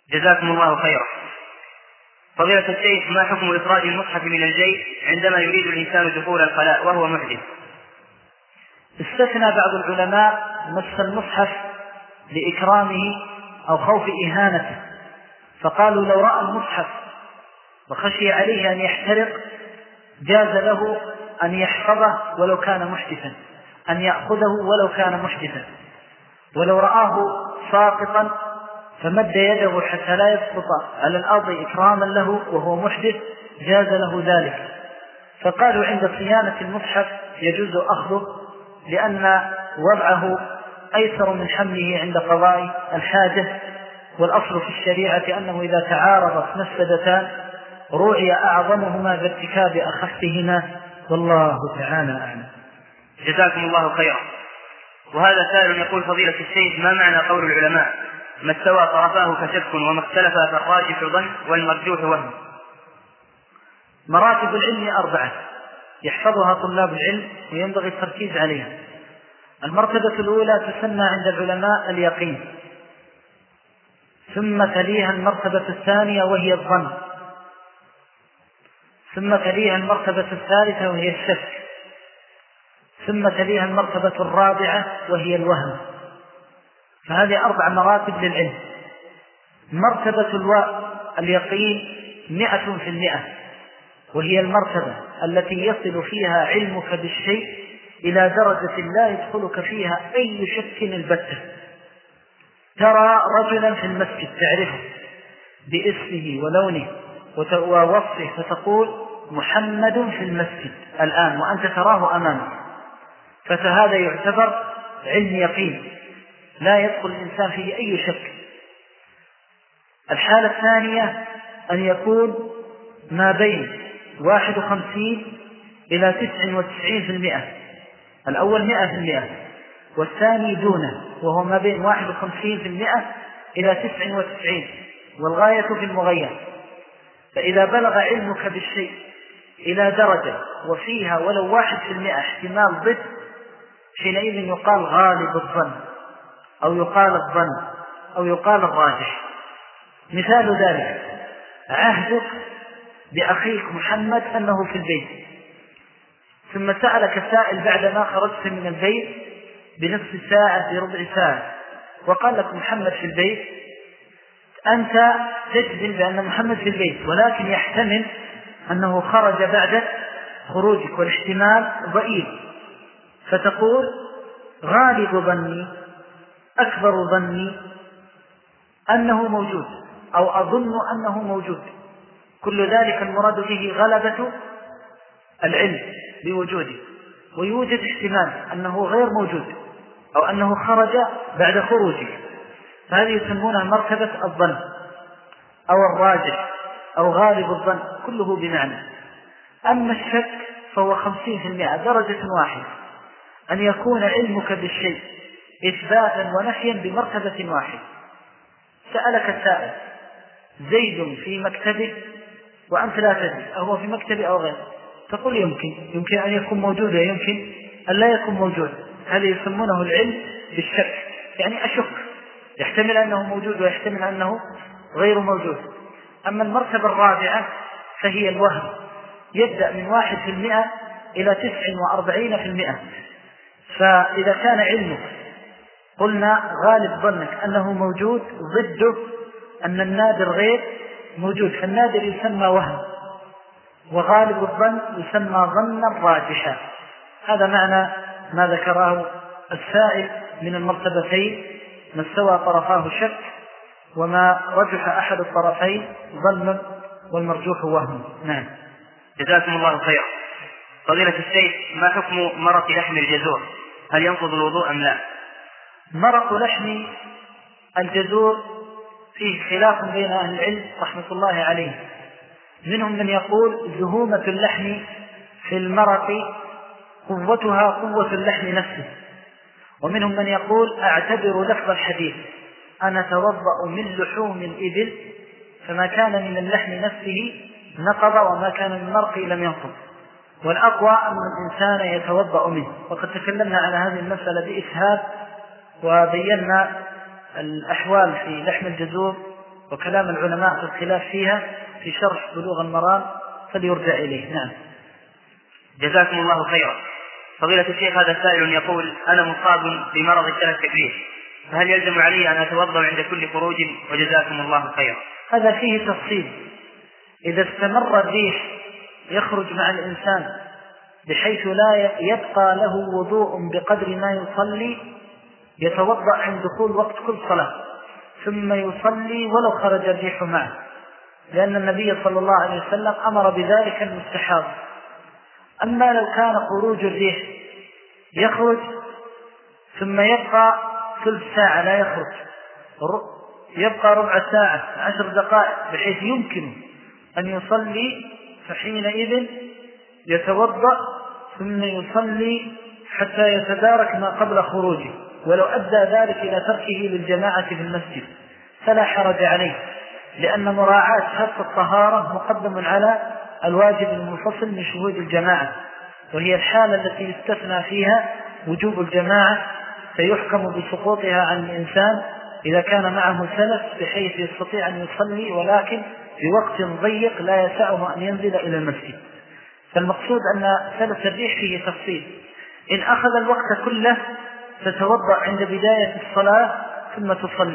جزاكم الله خيرا. فضيلة الشيخ، ما حكم إخراج المصحف من الجيب عندما يريد الإنسان دخول الخلاء وهو محدث؟ استثنى بعض العلماء مس المصحف لإكرامه أو خوف إهانته، فقالوا لو رأى المصحف وخشي عليه أن يحترق جاز له أن يحفظه ولو كان محدثا، أن يأخذه ولو كان محدثا، ولو رآه ساقطا فمد يده حتى لا يسقط على الأرض إكراما له وهو محدث جاز له ذلك. فقالوا عند صيانة المصحف يجوز أخذه، لأن وضعه أيسر من حمله عند قضاء الحاجة، والأصل في الشريعة أنه إذا تعارضت مفسدتان روعي أعظمهما بارتكاب أخفهما، والله تعالى أعلم. جزاكم الله خيرا. وهذا سائل يقول: فضيلة الشيخ، ما معنى قول العلماء ما استوى طرفاه فشك وما اختلف فالراجح ظن والمرجوح وهم؟ مراتب العلم 4 يحفظها طلاب العلم وينبغي التركيز عليها. المرتبة الأولى تسمى عند العلماء اليقين، ثم تليها المرتبة الثانية وهي الظن، ثم تليها المرتبة الثالثة وهي الشك، ثم تليها المرتبة الرابعة وهي الوهم. فهذه 4 مراتب للعلم. مرتبة اليقين 100%، وهي المرتبة التي يصل فيها علمك بالشيء إلى درجة لا يدخلك فيها أي شك البتة. ترى رجلا في المسجد تعرفه باسمه ولونه ووصفه، فتقول محمد في المسجد الآن وأنت تراه أمامك، فهذا يعتبر علم يقين لا يدخل الإنسان فيه أي شك. الحالة الثانية أن يكون ما بين 51 إلى 99%، الأول 100%، والثاني دونه وهو ما بين 51% إلى 99%، والغاية في المغير. فإذا بلغ علمك بالشيء إلى درجة وفيها ولو 1% احتمال ضد، حينئذ يقال غالب الظن، أو يقال الظن، أو يقال الراجح. مثال ذلك عهدك بأخيك محمد أنه في البيت، ثم سألك سائل بعدما خرجت من البيت بنصف ساعة بربع ساعة وقال لك محمد في البيت، أنت تجزم بأن محمد في البيت، ولكن يحتمل أنه خرج بعد خروجك والاحتمال ضئيل، فتقول غالب ظني أكبر ظني أنه موجود، أو أظن أنه موجود. كل ذلك المراد به غلبة العلم بوجوده، ويوجد احتمال أنه غير موجود أو أنه خرج بعد خروجه، فهذه يسمونها مرتبة الظن أو الراجح أو غالب الظن، كله بمعنى. أما الشك فهو 50%، درجة واحدة، أن يكون علمك بالشيء إثباتا ونفيا بمرتبة واحدة. سألك السائل زيد في مكتبه وأنت لا تدري أهو في مكتبه أو غيره، تقول يمكن أن يكون موجود ويمكن أن لا يكون موجود. هذا يسمونه العلم بالشك، يعني أشك، يحتمل أنه موجود ويحتمل أنه غير موجود. أما المرتبة الرابعة فهي الوهم، يبدأ من 1% إلى 49%. فإذا كان علمك قلنا غالب ظنك أنه موجود، ضده أن النادر غير موجود، فالنادر يسمى وهم، وغالب الظن يسمى ظنا راجحا. هذا معنى ما ذكره السائل من المرتبتين: ما استوى طرفاه شك، وما رجح أحد الطرفين ظن، والمرجوح وهم. نعم. جزاكم الله خيرا. فضيلة الشيخ، ما حكم مرق لحم الجزور؟ هل ينقض الوضوء أم لا؟ مرق لحم الجزور فيه خلاف بين أهل العلم رحمة الله عليه. منهم من يقول زهومة اللحم في المرق قوتها قوة اللحم نفسه، ومنهم من يقول أعتبر لفظ الحديث: أنا أتوضأ من لحوم الإبل، فما كان من اللحم نفسه نقض وما كان من المرق لم ينقض. والأقوى أن الإنسان يتوضأ منه، وقد تكلمنا على هذه المسألة بإسهاب وبينا الأحوال في لحم الجزور وكلام العلماء في الخلاف فيها في شرح بلوغ المرام فليرجع إليه. نعم. جزاكم الله خيرا. فضيلة الشيخ، هذا سائل يقول: أنا مصاب بمرض الشلل التكبير، فهل يلزم علي أن أتوضأ عند كل خروج؟ وجزاكم الله خيرا. هذا فيه تفصيل. إذا استمر الريح يخرج مع الإنسان بحيث لا يبقى له وضوء بقدر ما يصلي، يتوضأ عند دخول وقت كل صلاة ثم يصلي ولو خرج الريح معه، لأن النبي صلى الله عليه وسلم أمر بذلك المستحاض. أما لو كان خروج الريح يخرج ثم يبقى ثلث ساعة لا يخرج، يبقى ربع ساعة 10 دقائق بحيث يمكن أن يصلي، فحينئذ يتوضأ ثم يصلي حتى يتدارك ما قبل خروجه، ولو أدى ذلك إلى تركه للجماعة في المسجد فلا حرج عليه، لأن مراعاة شرط الطهارة مقدم على الواجب المنفصل من شهود الجماعة، وهي الحالة التي يستثنى فيها وجوب الجماعة، فيحكم بسقوطها عن الإنسان إذا كان معه سلف بحيث يستطيع أن يصلي ولكن بوقت ضيق لا يسعه أن ينزل إلى المسجد. فالمقصود أن سلف الريح فيه تفصيل. إن أخذ الوقت كله تتوضأ عند بداية الصلاة ثم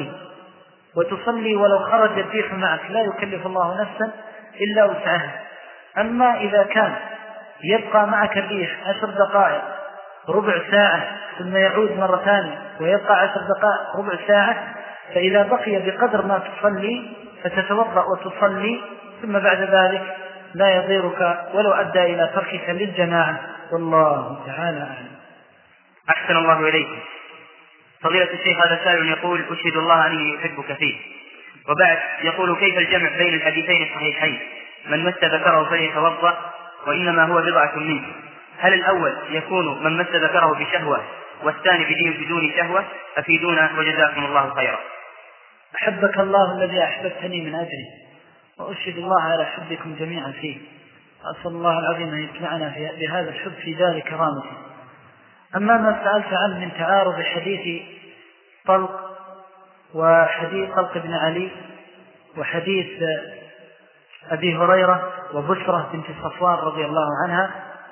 تصلي ولو خرج الريح معك، لا يكلف الله نفسا إلا وسعها. أما إذا كان يبقى معك الريح 10 دقائق ربع ساعة ثم يعود مرة ثانية ويبقى 10 دقائق ربع ساعة، فإذا بقي بقدر ما تصلي فتتوضأ وتصلي، ثم بعد ذلك لا يضيرك ولو أدى إلى تركك للجماعة، والله تعالى أعلم. أحسن الله إليكم. فضيلة الشيخ، هذا سائل يقول: أشهد الله أني أحبك فيه. وبعد يقول: كيف الجمع بين الحديثين الصحيحين؟ من مس ذكره فليتوضأ وإنما هو بضعة منه. هل الأول يكون من مس ذكره بشهوة والثاني بدون شهوة؟ أفيدونا وجزاكم الله خيرا. أحبك الله الذي أحببتني من أجله، وأشهد الله على حبكم جميعا فيه، أسأل الله العظيم أن يجمعنا بهذا الحب في دار كرامته. أما ما سألت عنه من تعارض حديث طلق وحديث طلق بن علي وحديث أبي هريرة وبشرة بنت صفوان رضي الله عنها،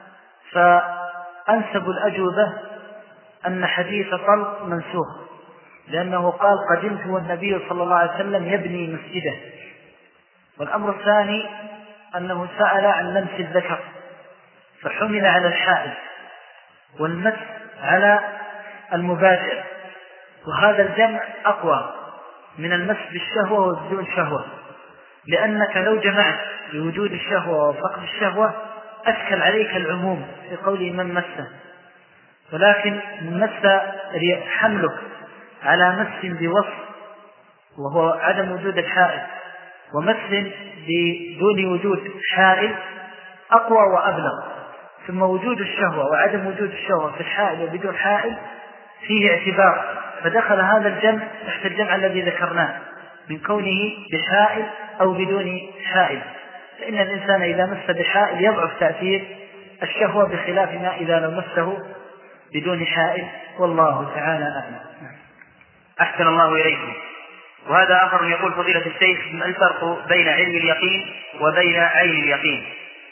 فأنسب الأجوبة أن حديث طلق منسوخ، لأنه قال: قدمت والنبي صلى الله عليه وسلم يبني مسجده. والأمر الثاني أنه سأل عن لمس الذكر فحمل على الحائل، والمس على المباشر، وهذا الجمع أقوى من المس بالشهوة وبدون شهوة، لأنك لو جمعت بوجود الشهوة وفقد الشهوة أشكل عليك العموم في قوله من مسه، ولكن من مس حملك على مس بوصف وهو عدم وجود الحائل، ومس بدون وجود حائل أقوى وأبلغ، ثم وجود الشهوة وعدم وجود الشهوة في الحائل وبدون حائل فيه اعتبار، فدخل هذا الجمع تحت الجمع الذي ذكرناه من كونه بحائل أو بدون حائل. فإن الإنسان إذا مس بحائل يضعف تأثير الشهوة بخلاف ما إذا لو مسه بدون حائل، والله تعالى أعلم. أحسن الله إليكم. وهذا آخر يقول: فضيلة الشيخ، ما الفرق بين علم اليقين وبين عين اليقين؟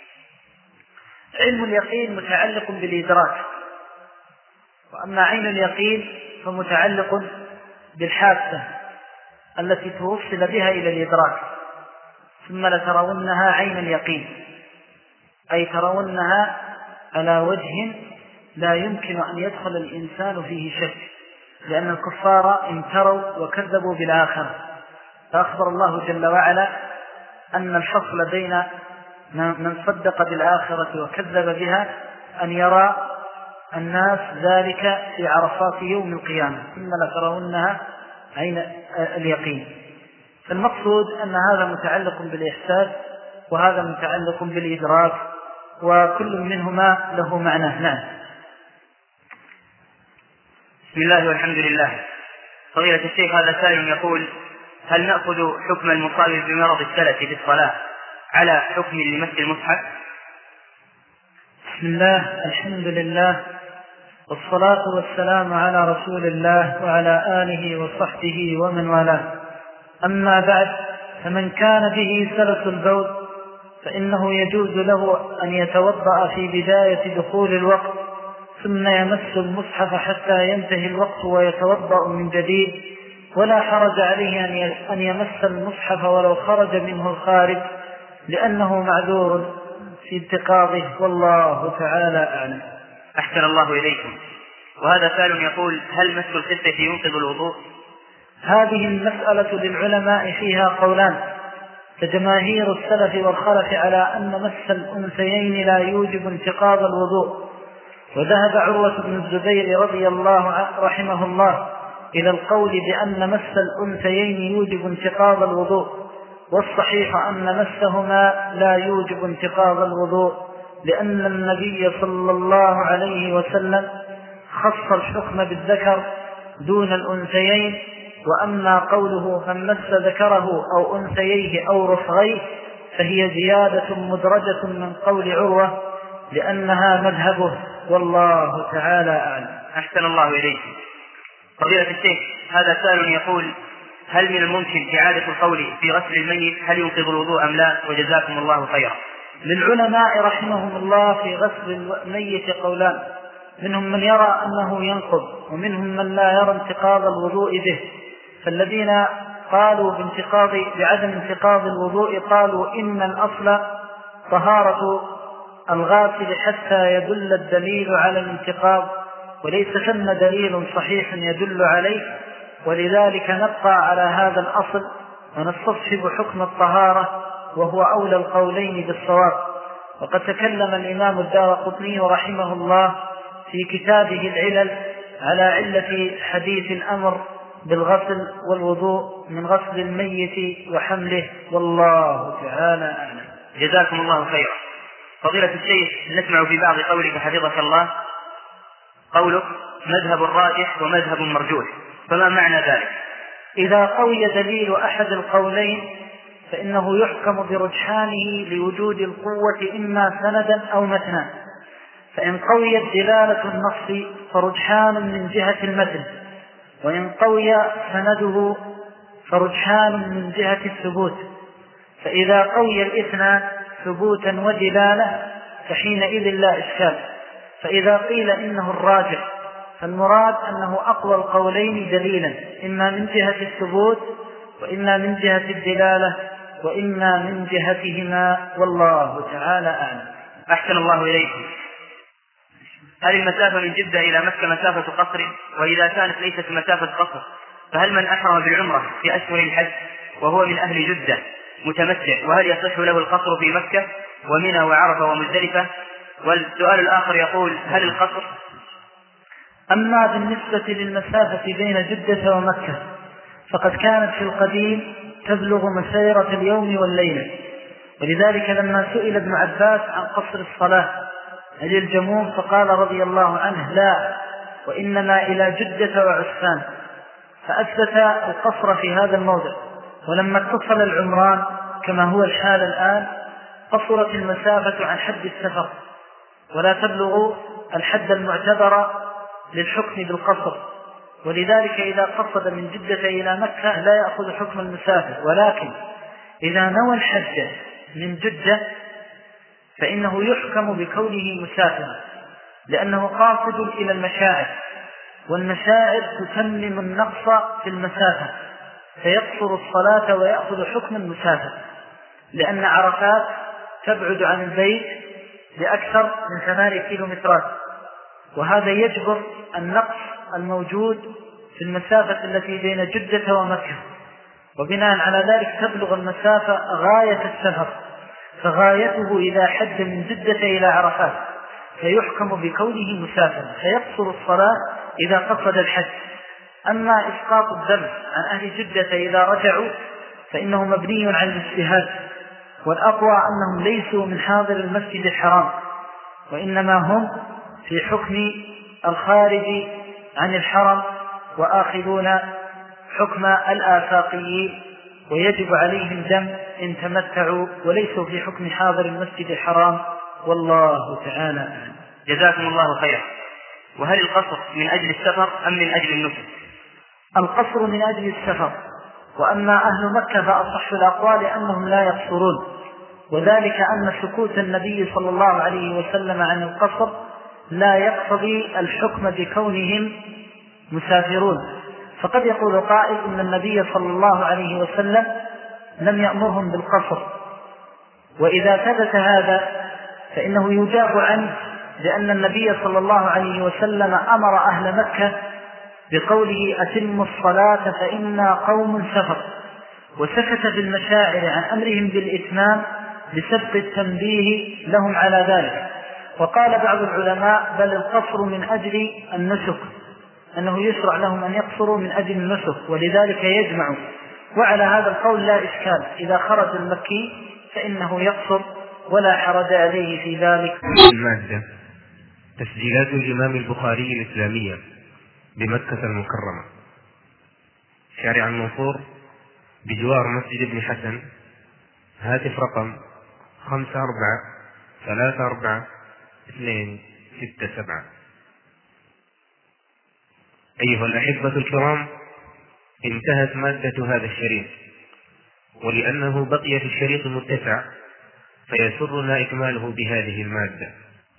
علم اليقين متعلق بالإدراك، وأما عين اليقين فمتعلق بالحاسة التي توصل بها إلى الإدراك. ثم لترونها عين اليقين، أي ترونها على وجه لا يمكن أن يدخل الإنسان فيه شك، لأن الكفار امتروا وكذبوا بالآخرة، فأخبر الله جل وعلا أن الفصل بين من صدق بالآخرة وكذب بها أن يرى الناس ذلك في عرفات يوم القيامة، ثم لترونها عين اليقين. فالمقصود أن هذا متعلق بالإحساس وهذا متعلق بالإدراك، وكل منهما له معنى. نعم. بسم الله والحمد لله. فضيلة الشيخ، هذا سائل يقول: هل نأخذ حكم المصاب بمرض السلف في الصلاة على حكم لمس المصحف؟ بسم الله، الحمد لله، والصلاة والسلام على رسول الله وعلى آله وصحبه ومن والاه. أما بعد، فمن كان به سلس البول فإنه يجوز له أن يتوضأ في بداية دخول الوقت ثم يمس المصحف حتى ينتهي الوقت ويتوضأ من جديد، ولا حرج عليه أن يمس المصحف ولو خرج منه الخارج لأنه معذور في انتقاضه، والله تعالى أعلم. أحسن الله إليكم. وهذا سائل يقول: هل مس الخفة ينقض الوضوء؟ هذه المسألة للعلماء فيها قولان، فجماهير السلف والخلف على أن مس الأنثيين لا يوجب انتقاض الوضوء، وذهب عروة بن الزبير رضي الله رحمه الله إلى القول بأن مس الأنثيين يوجب انتقاض الوضوء، والصحيح أن مسهما لا يوجب انتقاض الوضوء، لأن النبي صلى الله عليه وسلم خص الحكم بالذكر دون الأنثيين. وأما قوله من مس ذكره أو أنثييه أو رفغيه فهي زيادة مدرجة من قول عروة لأنها مذهبه، والله تعالى أعلم. أحسن الله إليكم. فضيلة الشيخ، هذا سائل يقول: هل من الممكن إعادة القول في غسل الميت هل ينقض الوضوء أم لا؟ وجزاكم الله خيرا. للعلماء رحمهم الله في غسل الميت قولان، منهم من يرى أنه ينقض ومنهم من لا يرى انتقاض الوضوء به. فالذين قالوا بعدم انتقاض الوضوء قالوا إن الأصل طهارة الغاسل حتى يدل الدليل على الانتقاض، وليس ثم دليل صحيح يدل عليه، ولذلك نبقى على هذا الأصل ونستصحب حكم الطهارة، وهو أولى القولين بالصواب. وقد تكلم الإمام الدارقطني رحمه الله في كتابه العلل على علة حديث الأمر بالغسل والوضوء من غسل الميت وحمله، والله تعالى أعلم. جزاكم الله خيرا. فضيلة الشيخ، نسمع في بعض قولك حفظك الله قولك مذهب راجح ومذهب مرجوح، فما معنى ذلك؟ إذا قوي دليل أحد القولين فإنه يحكم برجحانه لوجود القوة إما سندا أو متنا، فإن قويت دلالة النص فرجحان من جهة المتن، وإن قوي سنده فرجحان من جهة الثبوت. فإذا قوي الاثنان ثبوتا ودلالة فحينئذ لا إشكال. فإذا قيل إنه الراجح فالمراد أنه أقوى القولين دليلا، إما من جهة الثبوت وإما من جهة الدلالة وإما من جهتهما، والله تعالى أعلم. أحسن الله إليكم. هل المسافة من جدة إلى مكة مسافة قصر؟ وإذا كانت ليست مسافة قصر فهل من أحرم بالعمرة في أشهر الحج وهو من أهل جدة متمتع وهل يصح له القصر في مكة ومنى وعرفة ومزدلفة؟ والسؤال الآخر يقول: هل القصر؟ أما بالنسبة للمسافة بين جدة ومكة فقد كانت في القديم تبلغ مسيرة اليوم والليلة، ولذلك لما سئل ابن عباس عن قصر الصلاة هل الجموم فقال رضي الله عنه: لا، وإنما إلى جدة وعسفان، فأثبت القصر في هذا الموضع. ولما اتصل العمران كما هو الحال الآن قصرت المسافة عن حد السفر ولا تبلغ الحد المعتبر للحكم بالقصر، ولذلك إذا قصد من جدة إلى مكة لا يأخذ حكم المسافر، ولكن إذا نوى الحج من جدة فإنه يحكم بكونه مسافرا، لأنه قاصد إلى المشاعر، والمشاعر تتمم النقص في المسافة فيقصر الصلاة ويأخذ حكم المسافر، لأن عرفات تبعد عن البيت بأكثر من 8 كيلومترات، وهذا يجبر النقص الموجود في المسافة التي بين جدة ومكة، وبناء على ذلك تبلغ المسافة غاية السفر، فغايته إذا حد من جدة إلى عرفات فيحكم بكونه مسافرا فيقصر الصلاة إذا قصد الحج. أما إسقاط الدم عن أهل جدة إذا رجعوا فإنه مبني على الاجتهاد، والأقوى أنهم ليسوا من حاضر المسجد الحرام، وإنما هم في حكم الخارج عن الحرم وآخذون حكم الآفاقيين، ويجب عليهم دم إن تمتعوا وليسوا في حكم حاضر المسجد الحرام، والله تعالى أعلم. جزاكم الله خيرا. وهل القصر من أجل السفر أم من أجل النسك؟ القصر من أجل السفر، وأما أهل مكة فأصح الأقوال أنهم لا يقصرون، وذلك أن سكوت النبي صلى الله عليه وسلم عن القصر لا يقتضي الحكم بكونهم مسافرون. فقد يقول قائل إن النبي صلى الله عليه وسلم لم يأمرهم بالقصر، وإذا ثبت هذا فإنه يجاب عنه، لأن النبي صلى الله عليه وسلم أمر أهل مكة بقوله أتموا الصلاة فإنا قوم سفر، وسكت بالمشاعر عن أمرهم بالإتمام لسبق التنبيه لهم على ذلك. وقال بعض العلماء بل القصر من أجل النسك، أنه يشرع لهم أن يقصروا من أجل النسك، ولذلك يجمعوا. وعلى هذا القول لا إشكال، إذا خرج المكي فإنه يقصر ولا حرج عليه في ذلك. المادة تسجيلات الإمام البخاري الإسلامية بمكة المكرمة، شارع المنصور بجوار مسجد ابن حسن. هاتف رقم 54344267. أيها الأحبة الكرام، انتهت مادة هذا الشريط، ولأنه بقي في الشريط متسع فيسرنا إكماله بهذه المادة.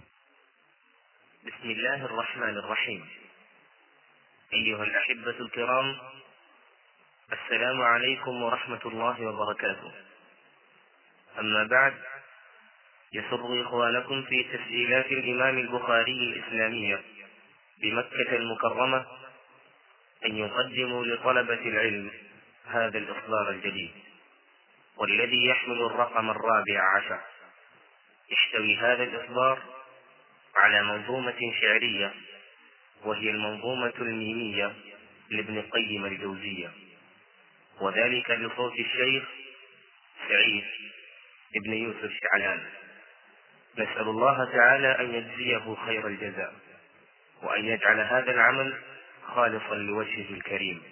بسم الله الرحمن الرحيم. أيها الأحبة الكرام، السلام عليكم ورحمة الله وبركاته. أما بعد، يسر إخوانكم في تسجيلات الإمام البخاري الإسلامية بمكة المكرمة أن يقدموا لطلبة العلم هذا الإصدار الجديد، والذي يحمل الرقم 14. يحتوي هذا الإصدار على منظومة شعرية، وهي المنظومة الميمية لابن قيم الجوزية، وذلك بصوت الشيخ سعيد ابن يوسف شعلان. نسأل الله تعالى أن يجزيه خير الجزاء، وأن يجعل هذا العمل خالصا لوجهه الكريم.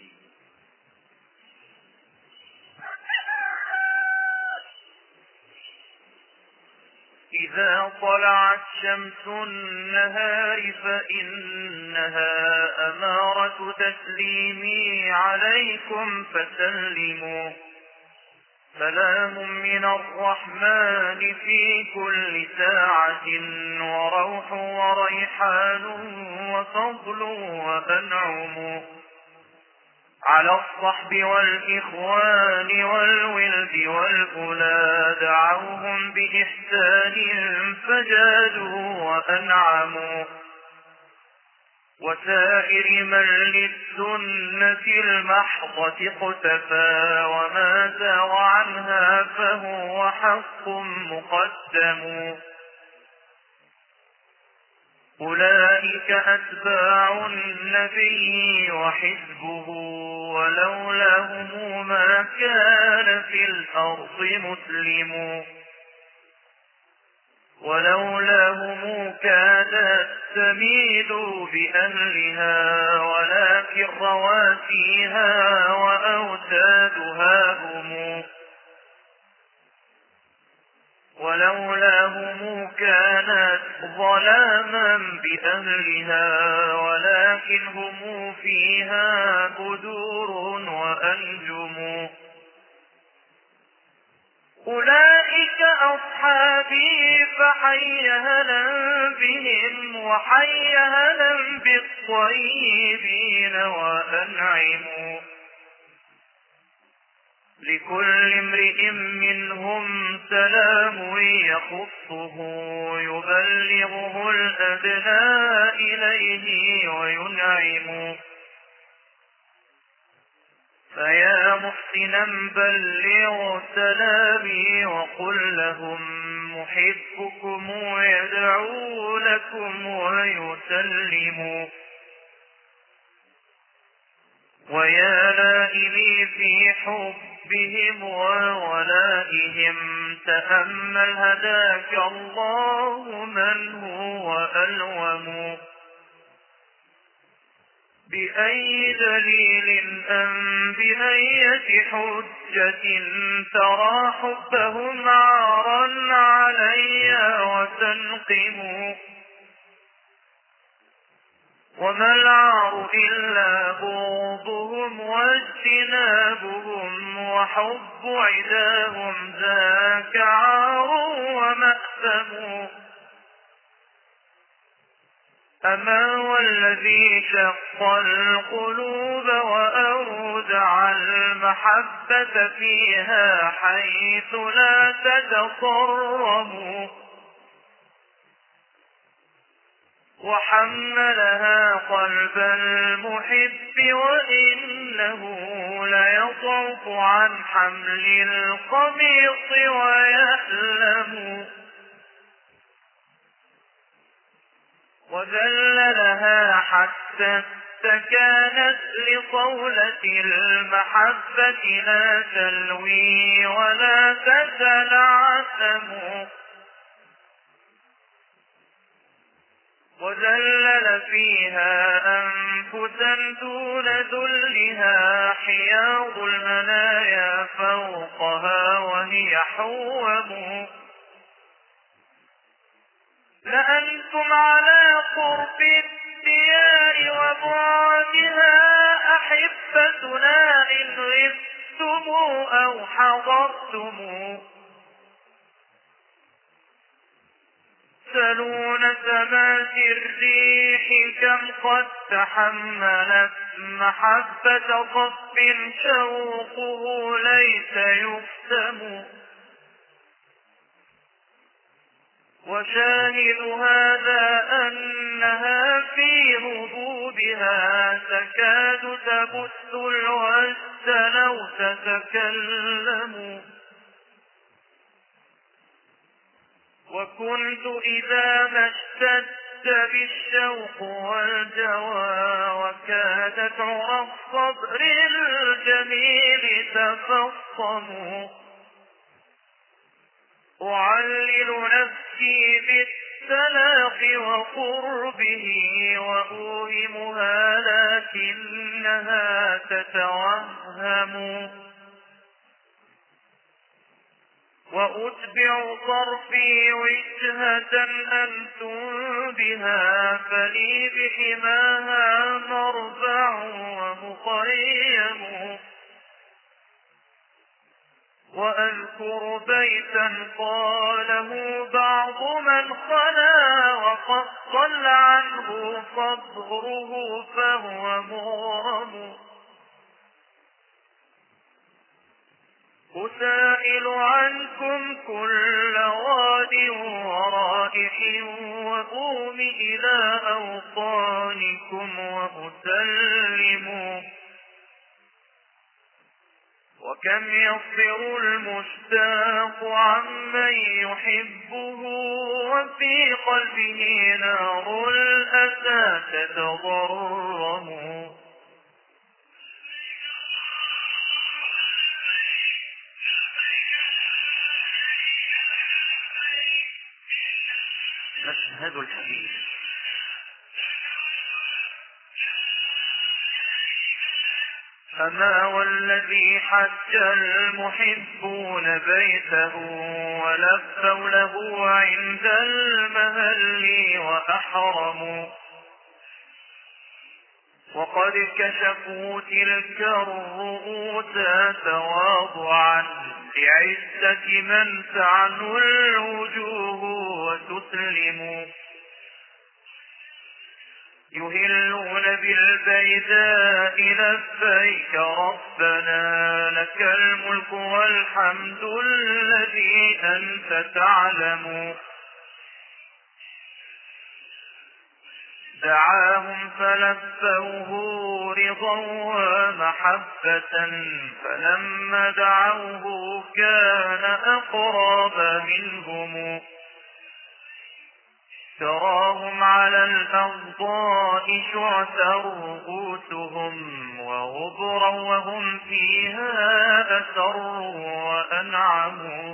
إذا طلعت شمس النهار فإنها أمارة تسليمي عليكم فسلموا. سلام من الرحمن في كل ساعة، وروح وريحان وفضل وأنعم، على الصحب والإخوان والولد والأولى، دعوهم بإحسان فجادوا وأنعموا، وسائر من للسنة المحضة اقتفى، وما زاغ عنها فهو حق مقدم. أولئك أتباع النبي وحزبه، ولولاهم ما كان في الأرض مسلم، ولولاهم كادت تميل بأهلها، ولكن رواسيها وأوتادها هم، ولولاهم كانت ظلاما بأهلها، ولكن هم فيها بدور وأنجم. أولئك أصحابي فحي هلا بهم، وحي هلا بالطيبين وأنعموا. لكل امرئ منهم سلام يخصه، يبلغه الأدنى إليه وينعم. فيا محسنا بلغ سلامي، وقل لهم محبكم يدعو لكم ويسلم. ويا لائلي في حبهم وولائهم، تأمل هداك الله من هو ألوم. بأي دليل أم بأية حجة ترى حبهم عارا علي وتنقم. وما العار إلا بغضهم واجتنابهم وحب عداهم ذاك عار ومأثم. أما والذي شق القلوب وأودع المحبة فيها حيث لا تتصرم، وحملها قلب المحب وإنه ليصرف عن حمل القميص ويألم، وذللها حتى استكانت لصولة المحبة لا تلوي ولا تتنعثم، وذلل فيها أنفسا دون ذلها حياض المنايا فوقها وهي حوم. لأنتم على قرب الديار وبعدها أحبتنا إن غبتم أو حضرتم، سلون سمات الريح كم قد تحملت محبة صف شوقه ليس يفتم، وشاهد هذا أنها في هبوبها تكاد تبث الوجد لو تتكلم. وكنت إذا ما اشتد بالشوق والجوى وكادت عرى الصبر الجميل تفصم، أعلل نفسي بالسلاق وقربه وأوهمها لكنها تتوهم، وأتبع طرفي وجهة أنتم بها فلي بحماها مربع ومخيم، وأذكر بيتا قاله بعض من خلا وقد ضل عنه صدره فهو مغرم، أسائل عنكم كل واد ورائح وأوم إلى أوطانكم وأسلم، وكم يصبر المشتاق عمن يحبه وفي قلبه نار الأسى تتضرم. مشهد الحديث. أما والذي حج المحبون بيته ولفوا له عند المهل وأحرموا، وقد كشفوا تلك الرؤوس تواضعا لعزة من تعنو الوجوه وتسلم، يهلون بالبيداء لبيك ربنا لك الملك والحمد الذي أنت تعلم، دعاهم فلبوه رضا ومحبة فلما دعوه كان أقرب منهم، تراهم على الأرضاء شعثا رؤوسهم وغبرا وهم فيها أسروا وأنعموا،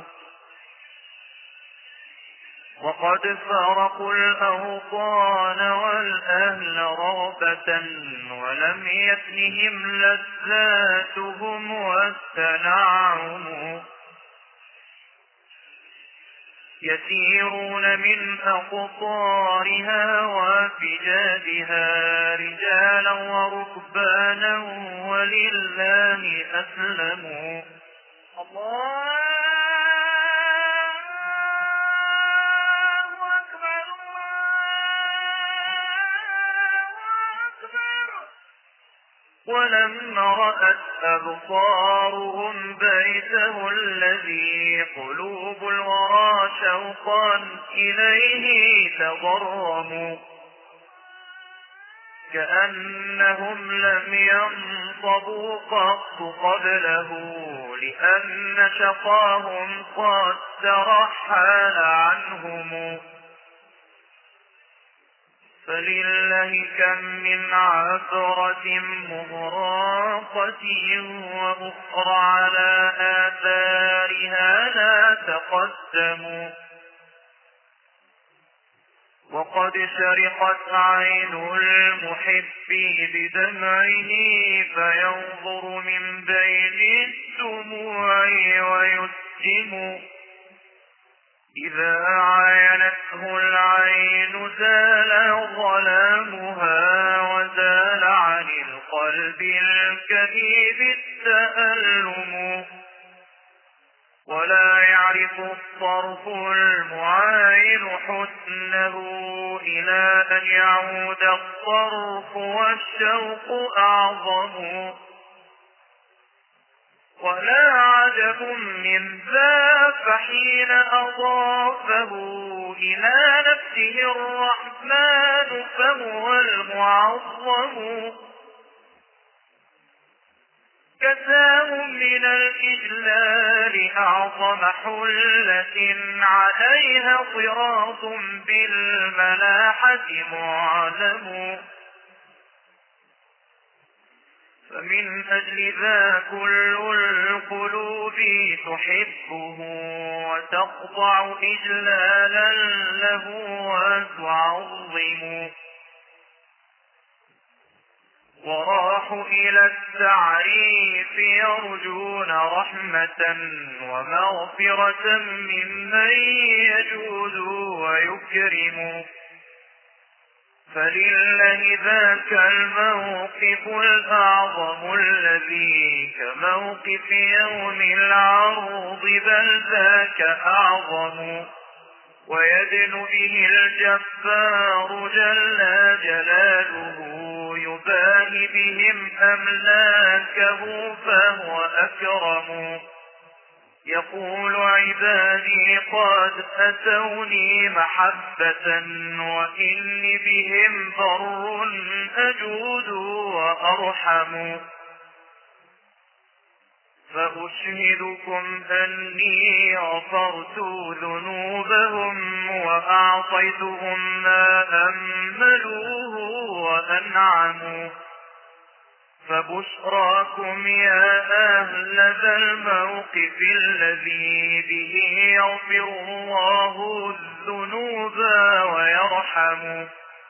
وقد فارقوا الأوطان والأهل رغبة ولم يفنهم لذاتهم والتنعم، يسيرون من أقطارها وفجاجها رجالا وركبانا ولله أسلموا. الله أكبر الله أكبر. ولما رأت أبصارهم بيته الذي قلوب الورى شوقا إليه تضرموا كأنهم لم ينصبوا قط قبله لأن شقاهم قد ترحل عنهم. فلله كم من عثرة مغراقة وأخرى على آثارها لا تقدموا. وقد شرقت عين المحب بدمعه فينظر من بين الدموع ويسجم. إذا عاينته العين زال ظلامها وزال عن القلب الكئيب التألم. ولا يعرف الطرف المعاين حسنه إلى أن يعود الطرف والشوق أعظم. ولا عجب من ذا فحين أضافه إلى نفسه الرحمن فهو المعظم. كساهم من الإجلال أعظم حلة عليها صراط بالملاحة معلم. فمن أجل ذا كل القلوب تحبه وتخضع إجلالا له وتعظم. وراحوا إلى التعريف يرجون رحمة ومغفرة ممن يجود ويكرم. فلله ذاك الموقف الأعظم الذي كموقف يوم العرض بل ذاك أعظم. ويدن به الجبار جل جلاله يباهي بهم أملاكه فهو أكرم. يقول عبادي قد أتوني محبة وإني بهم بر أجود وأرحم. فأشهدكم أني غفرت ذنوبهم وأعطيتهم ما أملوه وأنعموا. فبشراكم يا أهل ذا الموقف الذي به يغفر الله الذنوب ويرحم.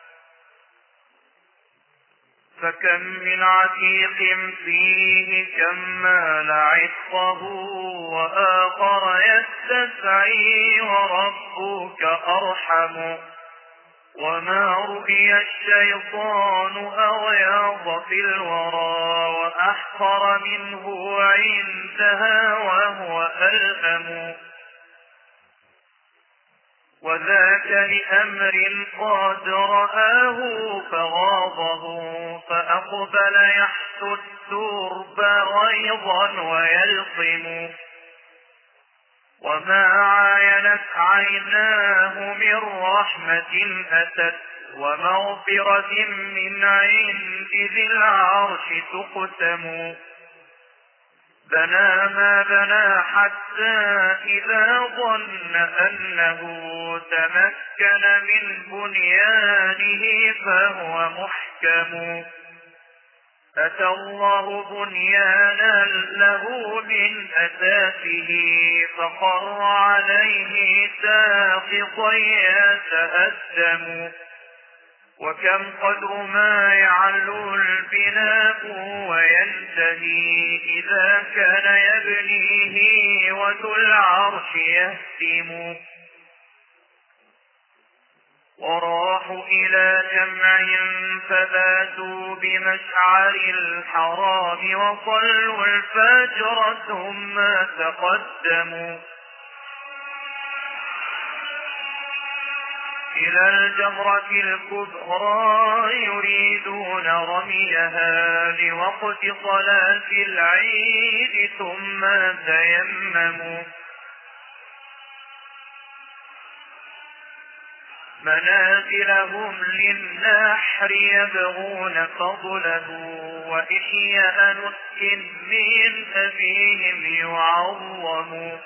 فكم من عتيق فيه كمال عتقه وآخر يستسعي وربك أرحم. وما رؤي الشيطان أغياظ في الورى وأحقر منه عندها وهو ألأم. وذاك لأمر قد رآه فغاضه فأقبل يحث الترب غيظا ويلطم. وما عاينت عيناه من رحمة أتت ومغفرة من عند ذي العرش تقسم. بنى ما بنى حتى إذا ظن أنه تمكن من بنيانه فهو محكم. أتى الله بنيانا له من أساسه فقر عليه ساقطا يتأثم. وكم قدر ما يعلو البناء وينتهي إذا كان يبنيه وذو العرش يهتم. وراحوا إلى جمع فباتوا بمشعر الحرام وصلوا الفجر ثم تقدموا إلى الجمرة الكبرى يريدون رميها لوقت صلاة العيد ثم تيمموا منازلهم للنحر يبغون فضله وإحياء نسك من أبيهم يعظم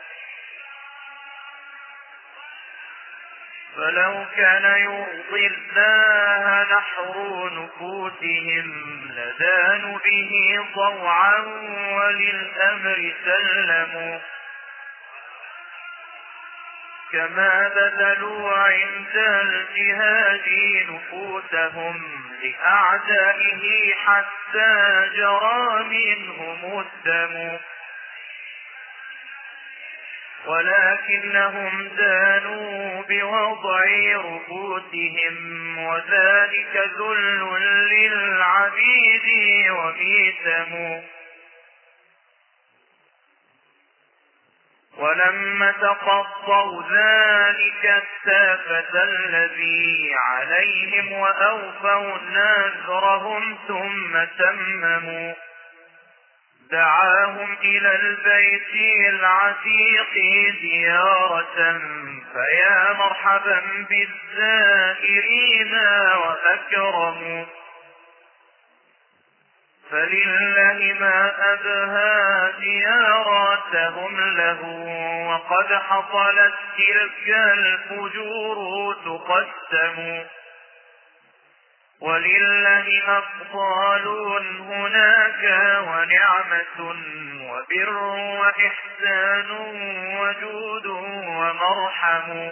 فلو كان يرضي الله نحر نفوسهم لدانوا به طوعا وللأمر سلموا كما بذلوا عند الجهاد نفوسهم لأعدائه حتى جرى منهم الدم ولكنهم دانوا بوضع رؤوسهم وذلك ذل للعبيد وبيثم ولما تقضوا ذلك السافة الذي عليهم وأوفوا نذرهم ثم تمموا دعاهم إلى البيت العتيق زيارة فيا مرحبا بالزائرين وأكرموا فلله ما أبهى زياراتهم له وقد حصلت تلك الفجور تقسم ولله أفضال هناك ونعمة وبر وإحسان وجود ومرحم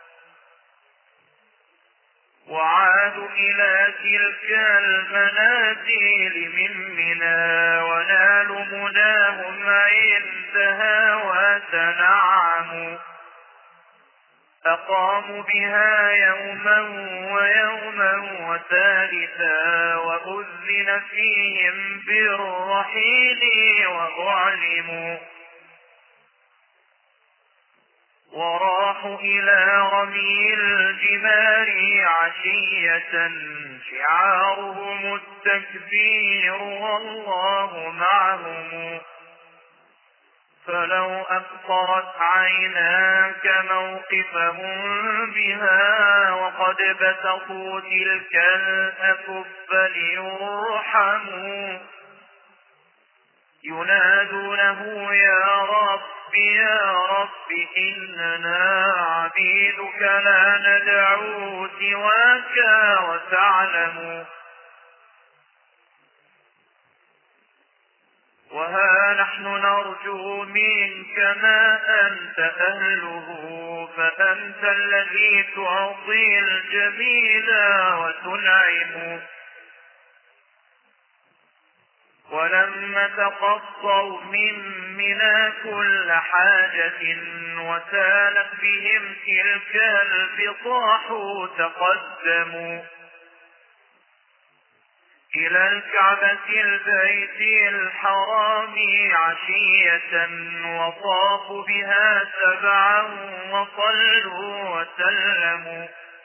وعادوا إلى تلك المنازل من منى ونالوا مناهم عندها وتنعموا أقاموا بها يوما ويوما وثالثا وأذن فيهم بالرحيل وأعلموا وراحوا إلى رمي الجمار عشية شعارهم التكبير والله معهم فلو أبصرت عيناك موقفهم بها وقد بسطوا تلك الأكف ليرحموا ينادونه يا رب يا رب إننا عبيدك لا ندعو سواك وتعلم وها نحن نرجو منك ما أنت أهله فأنت الذي تعطي الجميل وتنعم ولما تقصوا منا كل حاجة وسالت بهم تلك البطاح تقدموا إلى الكعبة البيت الحرام عشية وطافوا بها سبعا وصلوا وسلموا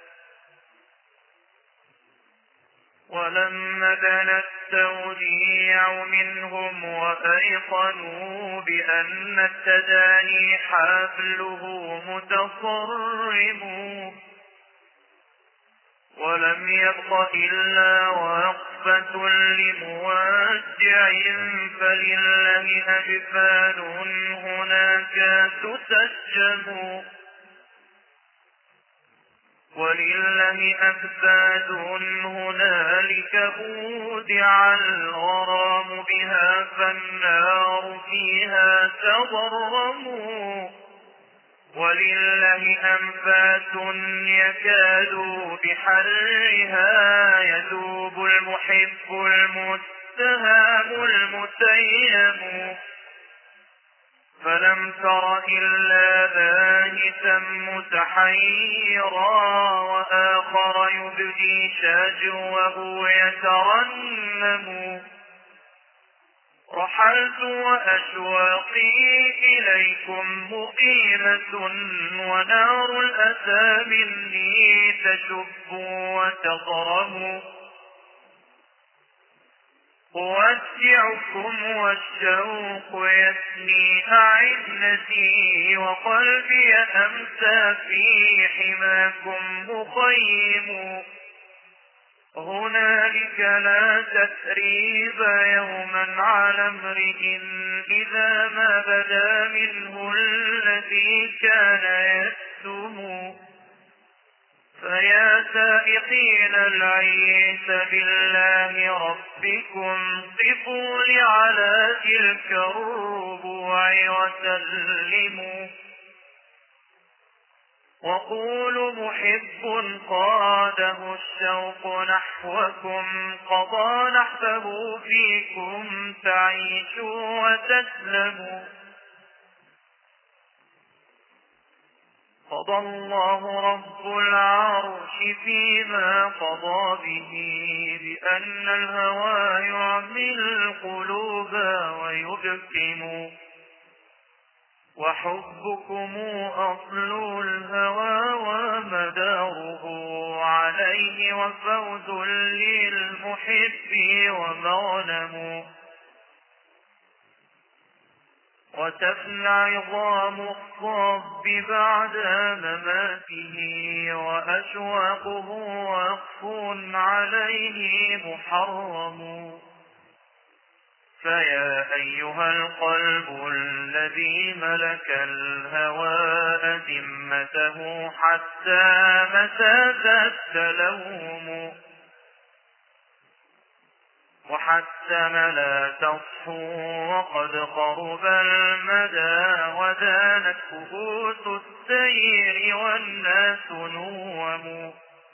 ولما دنا التوديع منهم وأيقنوا بأن التداني حبله متصرم ولم يبق إلا وقفة لمودع فلله أجفان هناك تسجم ولله أكباد هنالك أودع الغرام بها فالنار فيها تضرموا ولله أنفاس يكاد بحرها يذوب المحب المتهم المتيم فلم تر إلا باهتا حيرا وآخر يبدي شجوه يترنم. رحلت وأشواقي إليكم مقيمة ونار الأسى مني تشب وتضرم. أودعكم والشوق يثني أعنتي وقلبي أمسى في حماكم مخيم. هنالك لا تثريب يوما على امرئ إذا ما بدا منه الذي كان يكتم. فيا سائقين العيس بالله ربكم قفوا لعلى تلك الربوع وسلموا. وقولوا محب قاده الشوق نحوكم قضى نحبه فيكم تعيشوا وتسلموا. قضى الله رب العرش فيما قضى به بأن الهوى يعمي القلوب ويبكم. وحبكم أصل الهوى ومداره عليه وفوز للمحب ومغنم. وتفنى عظام الصب بعد مماته وأشواقه وقف عليه محرم. فيا أيها القلب الذي ملك الهوى أذمته حتى متى تستلوم. وحتى لا تصحوا وقد قرب المدى ودانت كؤوس السير والناس نوم.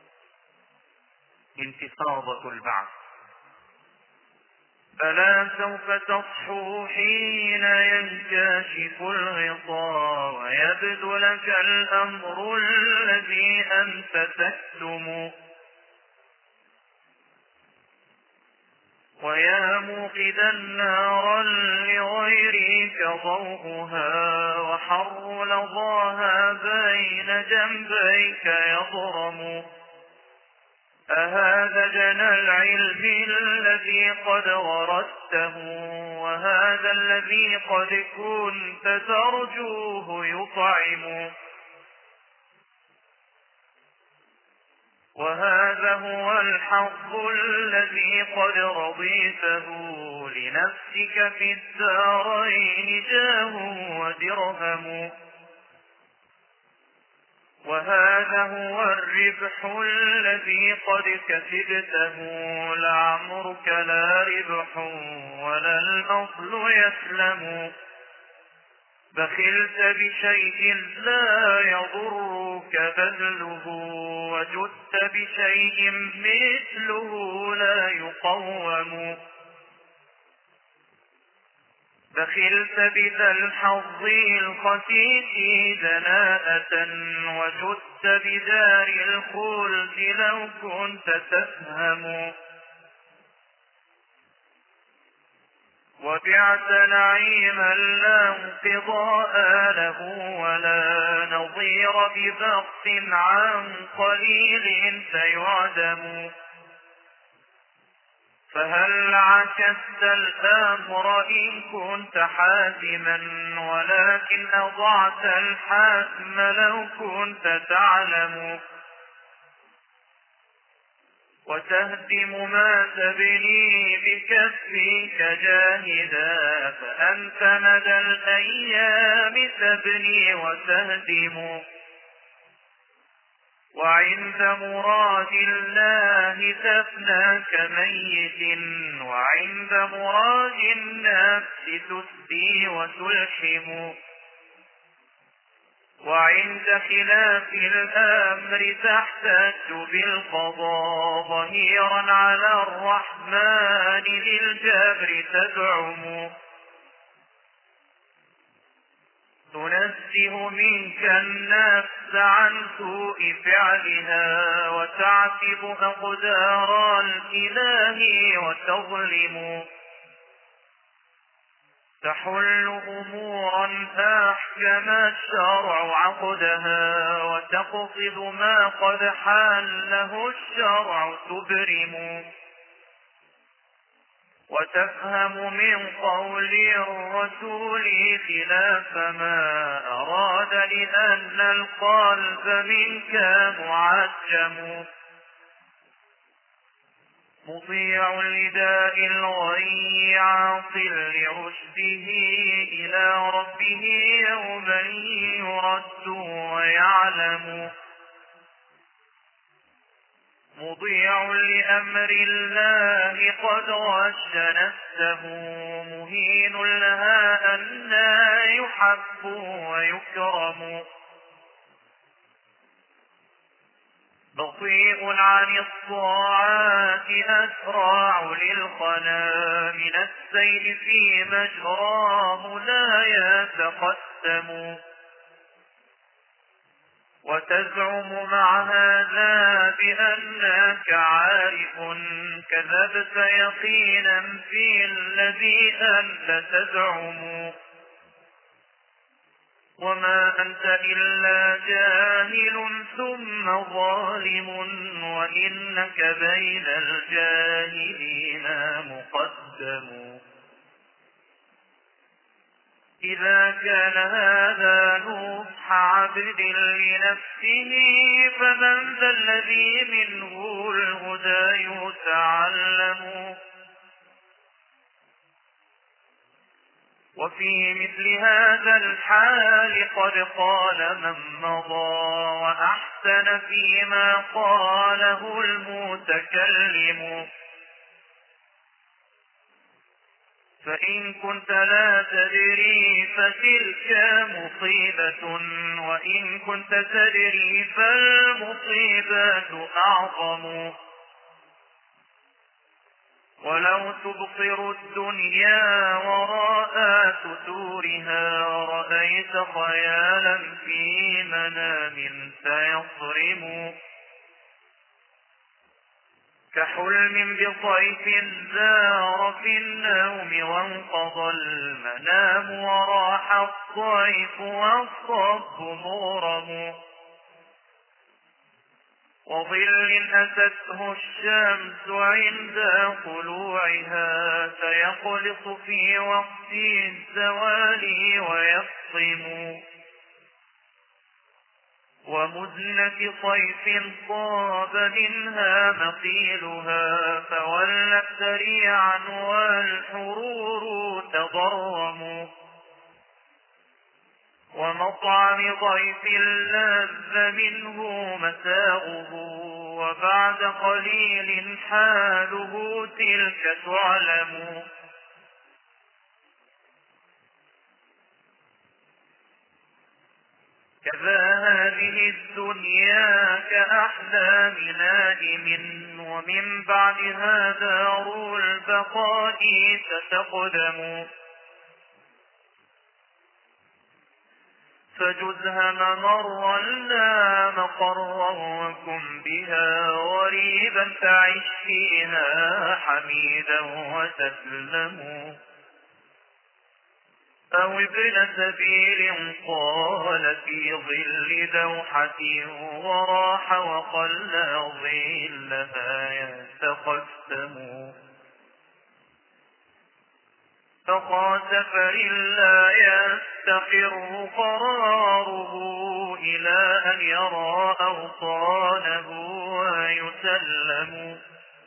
انتصابة البعث. فلا سوف تصحو حين ينكشف الغطاء ويبدو لك الأمر الذي أنت تكتم. ويا موقدا نارا لغيرك ضوءها وحر لظاها بين جنبيك يضرم. أهذا جنى العلم الذي قد غرسته وهذا الذي قد كنت ترجوه يطعم. وهذا هو الحظ الذي قد رضيته لنفسك في الدارين جاه ودرهم. وهذا هو الربح الذي قد كسبته لعمرك لا ربح ولا الأصل يسلم. بخلت بشيء لا يضرك بذله وجدت بشيء مثله لا يقوم. بخلت بذا الحظ الخسيس دناءة وجدت بدار الخلد لو كنت تفهم. وبعت نعيما لا انقضاء له ولا نظير ببخس عن قليل سيعدم. فهل عكست الأمر إن كنت حازما ولكن أضعت الحاسم لو كنت تعلم. وتهدم ما تبني بكفك جاهدا فأنت مدى الأيام تبني وتهدم. وعند مراد الله تفنى كميت وعند مراد النفس تسدي وتلحم. وعند خلاف الأمر تحتج بالقضاء ظهيرا على الرحمن للجبر تدعم. تنزه منك النفس عن سوء فعلها وتعتب أقدار الإله وتظلم، تحل أمورا أحكم الشرع عقدها وتقصد ما قد حله الشرع تبرم، وتفهم من قول الرسول خلاف ما أراد لأن القلب منك معجم، مطيع لداء الغي عاص لرشده إلى ربه يوما يرد ويعلم، مطيع لأمر الله قد غش نفسه مهين لها أن يحب ويكرم، بطيء عن الطاعات أسرع للخنا من السير في مجراه لا يتقدم، وتزعم مع هذا بأنك عارف كذبت يقينا في الذي أنت تزعم، وما أنت إلا جاهل ثم ظالم وإنك بين الجاهلين مقدم، إذا كان هذا نصح عبد لنفسه فمن ذا الذي منه الهدى يتعلم، وفي مثل هذا الحال قد قال من مضى وأحسن فيما قاله المتكلم، فإن كنت لا تدري فتلك مصيبة وإن كنت تدري فالمصيبة أعظم، ولو تبصر الدنيا وراء ستورها رأيت خيالا في منام سيصرم، كحلم بطيف زار في النوم وانقضى المنام وراح الطيف والصب مغرم، وظل أتته الشمس عند طلوعها فيخلص في وقت الزوال ويفصم، ومزنة صيف طاب منها مقيلها فولت سريعا والحرور تضرم، ومطعم ضيف لذ منه مساغه وبعد قليل حاله تلك تعلم، كذا هذه الدنيا كأحلام نائم ومن بعدها دار البقاء ستقدم، فجزها ممرا لا مقرا وكن بها غريبا تعش فيها حميدا وتسلم، أو ابن سبيل قال في ظل دوحة وراح وخلى ظلها يتقسم، فقى سفر لا يستقر قراره إلى أن يرى أوطانه ويسلم،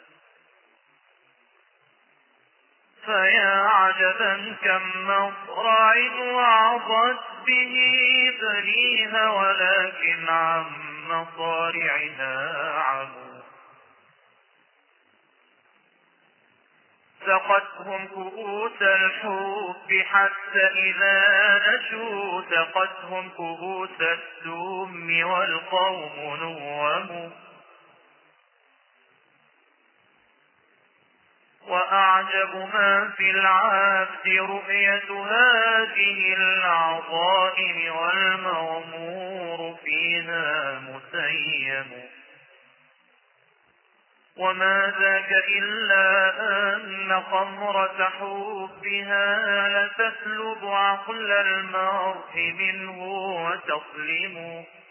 فيا عجبا كم مصرع وعظت به بنيها ولكن عن مصارعها عموا، سقتهم كؤوس الحب حتى إذا نشوا سقتهم كؤوس السم والقوم نوموا، وأعجب ما في العبد رؤية هذه العظائم والمغمور فيها مسيم. وما ذاك إلا أن خمرة حبها لتسلب عقل المرء منه وتظلم